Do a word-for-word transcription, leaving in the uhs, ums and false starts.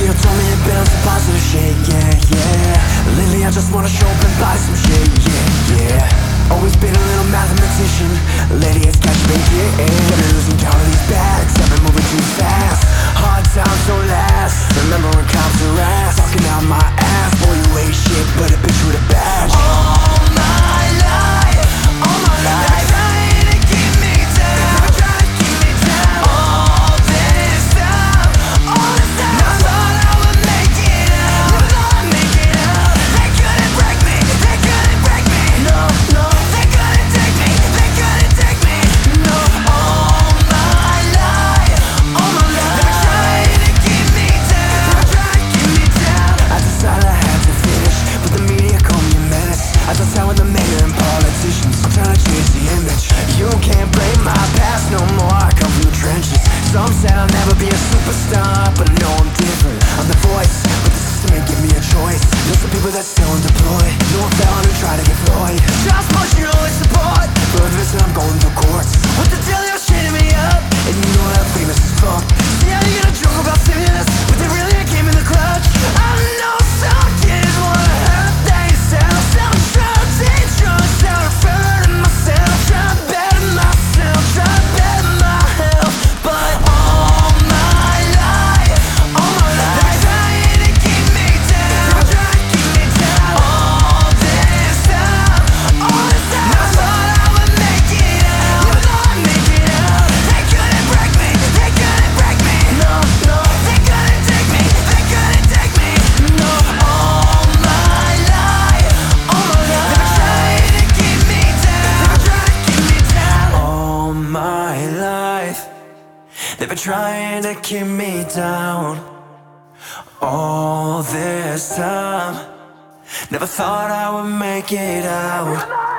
You told me you've been on some positive shit, yeah, yeah. Lately I just wanna show up and buy some shit, yeah, yeah. Always been a little mathematician. Lately it's catch me, yeah. I've been losing count of these bags, I've been moving too fast. Hard times don't last. Remember when cops harass, talking out my ass. Boy, you ain't shit but a bitch with a badge. All my life, all my life, trying to keep me down, trying to keep me down. All this time, all this time, I thought I would make it out, I thought I'd make it out. They couldn't break me, they couldn't break me. No, no, they couldn't take me, they couldn't take me. No, all my life, all my life, they were trying to keep me down, they were trying to keep me down. I decided I had to finish, but the media called me a menace. I just out with the mayor and politicians, I'm trying to change the image. You can't blame my past no more, I come from the trenches. Some said I'll never be a superstar, but I know I'm different. I'm the voice, but the system ain't give me a choice. There's some people that still undeployed, no one found who tried to get Floyd. Just push you always support, for this I'm going through courts. What the deal, you're shitting me up, and you know that I'm famous as fuck. See how you get a joke about stimulus, but they really came in the clutch. I know some kids wanna hurt themselves, some try to take drugs, try to hurt myself, try to better myself, try to better my health. But all my life, all my life, they're trying to keep me down, they're trying to keep me down. All this time, all this time, I thought I would make it out, I thought I'd make it out. They couldn't break me, they couldn't break me. No, no, they couldn't take me, they couldn't take me. No, all my life, all my life, they were trying to keep me down, they were trying to keep me down. All my life, they've been trying to keep me down. All this time, never thought I would make it out.